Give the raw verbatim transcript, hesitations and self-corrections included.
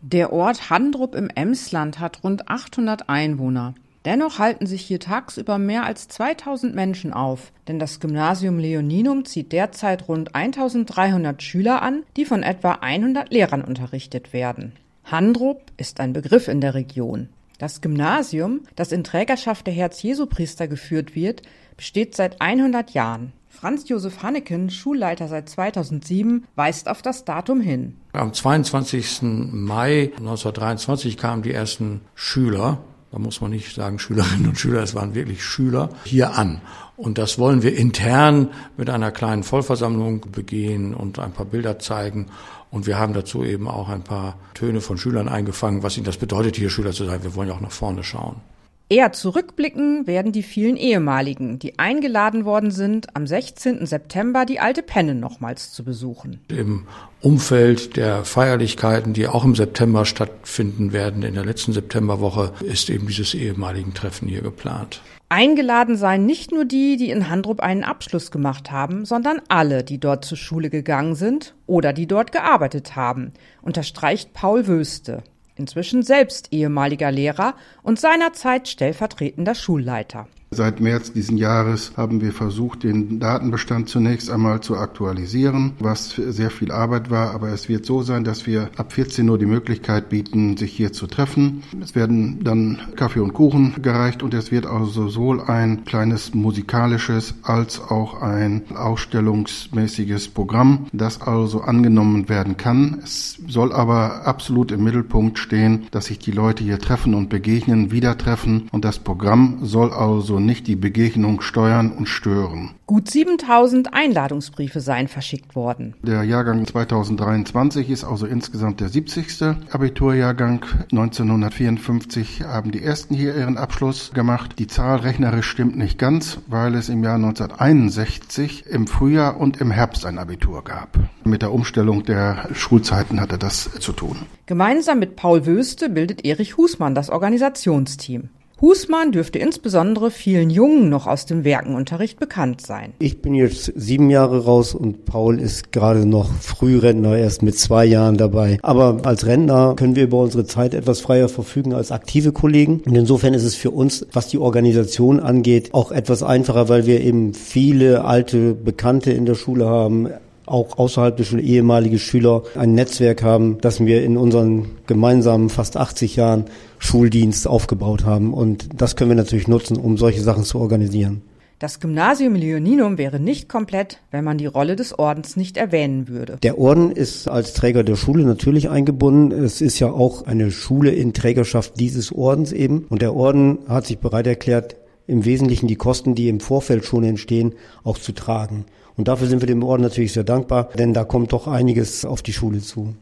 Der Ort Handrup im Emsland hat rund achthundert Einwohner. Dennoch halten sich hier tagsüber mehr als zweitausend Menschen auf, denn das Gymnasium Leoninum zieht derzeit rund eintausenddreihundert Schüler an, die von etwa hundert Lehrern unterrichtet werden. Handrup ist ein Begriff in der Region. Das Gymnasium, das in Trägerschaft der Herz-Jesu-Priester geführt wird, besteht seit hundert Jahren. Franz Josef Hanneken, Schulleiter seit zweitausendsieben, weist auf das Datum hin. Am zweiundzwanzigsten Mai neunzehnhundertdreiundzwanzig kamen die ersten Schüler, da muss man nicht sagen Schülerinnen und Schüler, es waren wirklich Schüler, hier an. Und das wollen wir intern mit einer kleinen Vollversammlung begehen und ein paar Bilder zeigen. Und wir haben dazu eben auch ein paar Töne von Schülern eingefangen, was ihnen das bedeutet, hier Schüler zu sein. Wir wollen ja auch nach vorne schauen. Eher zurückblicken werden die vielen Ehemaligen, die eingeladen worden sind, am sechzehnten September die alte Penne nochmals zu besuchen. Im Umfeld der Feierlichkeiten, die auch im September stattfinden werden, in der letzten Septemberwoche, ist eben dieses ehemaligen Treffen hier geplant. Eingeladen seien nicht nur die, die in Handrup einen Abschluss gemacht haben, sondern alle, die dort zur Schule gegangen sind oder die dort gearbeitet haben, unterstreicht Paul Wöste, inzwischen selbst ehemaliger Lehrer und seinerzeit stellvertretender Schulleiter. Seit März diesen Jahres haben wir versucht, den Datenbestand zunächst einmal zu aktualisieren, was sehr viel Arbeit war. Aber es wird so sein, dass wir ab vierzehn Uhr die Möglichkeit bieten, sich hier zu treffen. Es werden dann Kaffee und Kuchen gereicht und es wird also sowohl ein kleines musikalisches als auch ein ausstellungsmäßiges Programm, das also angenommen werden kann. Es soll aber absolut im Mittelpunkt stehen, dass sich die Leute hier treffen und begegnen, wieder treffen. Und das Programm soll also nicht die Begegnung steuern und stören. Gut siebentausend Einladungsbriefe seien verschickt worden. Der Jahrgang zweitausenddreiundzwanzig ist also insgesamt der siebzigste Abiturjahrgang. neunzehnhundertvierundfünfzig haben die ersten hier ihren Abschluss gemacht. Die Zahl rechnerisch stimmt nicht ganz, weil es im Jahr neunzehnhunderteinundsechzig im Frühjahr und im Herbst ein Abitur gab. Mit der Umstellung der Schulzeiten hatte das zu tun. Gemeinsam mit Paul Wöste bildet Erich Husmann das Organisationsteam. Husmann dürfte insbesondere vielen Jungen noch aus dem Werkenunterricht bekannt sein. Ich bin jetzt sieben Jahre raus und Paul ist gerade noch Frührentner, erst mit zwei Jahren dabei. Aber als Rentner können wir über unsere Zeit etwas freier verfügen als aktive Kollegen. Und insofern ist es für uns, was die Organisation angeht, auch etwas einfacher, weil wir eben viele alte Bekannte in der Schule haben, auch außerhalb der Schule ehemalige Schüler, ein Netzwerk haben, das wir in unseren gemeinsamen fast achtzig Jahren Schuldienst aufgebaut haben. Und das können wir natürlich nutzen, um solche Sachen zu organisieren. Das Gymnasium Leoninum wäre nicht komplett, wenn man die Rolle des Ordens nicht erwähnen würde. Der Orden ist als Träger der Schule natürlich eingebunden. Es ist ja auch eine Schule in Trägerschaft dieses Ordens eben. Und der Orden hat sich bereit erklärt, im Wesentlichen die Kosten, die im Vorfeld schon entstehen, auch zu tragen. Und dafür sind wir dem Orden natürlich sehr dankbar, denn da kommt doch einiges auf die Schule zu.